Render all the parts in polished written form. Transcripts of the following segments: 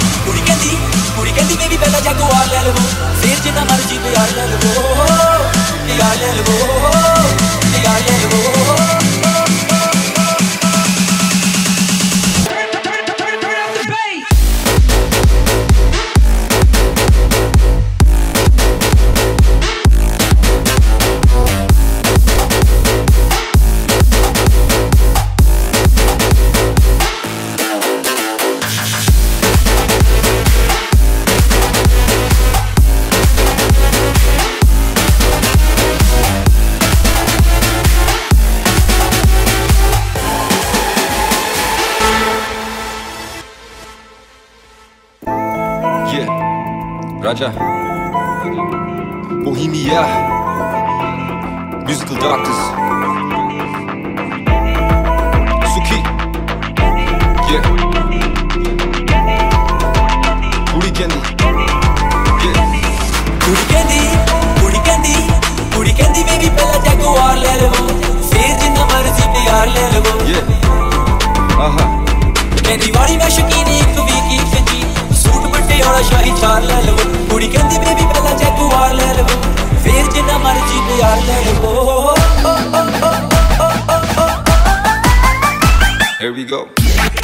कुड़ी कहती बेबी पहला जगुआर ले लवो, फिर जिन्ना मर्जी प्यार ले लवो, प्यार ले लवो, प्यार ले लवो। Raja, Bohemia, Musical Doctors, Suki, yeah, Kudi Kendi, yeah. Kudi kendi baby pehla jaguar le lavo, fir jinna marzi pyar le lavo, yeah, kendi wadi main shakini ek week ki feji, suit बट्टे और शाही चार ले लवो। कुड़ी कहती baby पहला Jaguar ले लवो, फिर जिन्ना मर्जी प्यार ले लवो। Here we go.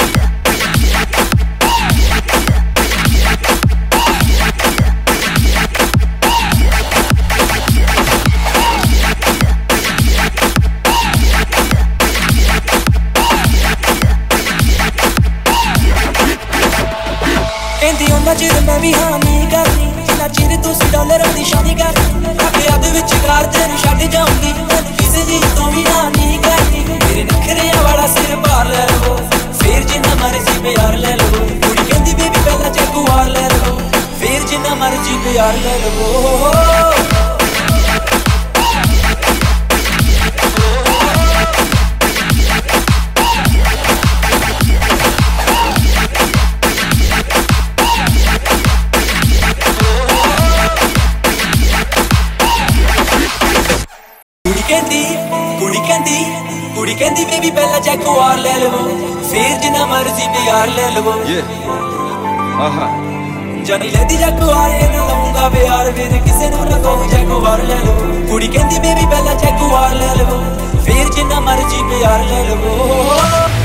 चिर मैं भी हाँ नहीं करनी, जिन्ना चिर तुसी डॉलरां दी शादी करनी, अगे अद विच कार तेनू छड्ड जाऊंगी, मैनू किसे जी तो भी हाँ नहीं करनी। मेरे नखरियां वाला सिर भार ले लवो, फिर जिन्ना मर्जी प्यार ले लवो। कुड़ी कहंदी बेबी पहला जगुआर ले लवो, फिर जिन्ना मर्जी प्यार ले लवो। कुड़ी कहंदी बेबी पहला जगुआर ले लवो, फिर जिन्ना मर्जी प्यार ले लवो, जानी लेदी जगुआर ना लवूंगा प्यार, फिर किसे नू ना कहूं जगुआर ले लवो। कुड़ी कहंदी बेबी पहला जगुआर ले लवो, फिर जिन्ना मर्जी प्यार ले लवो।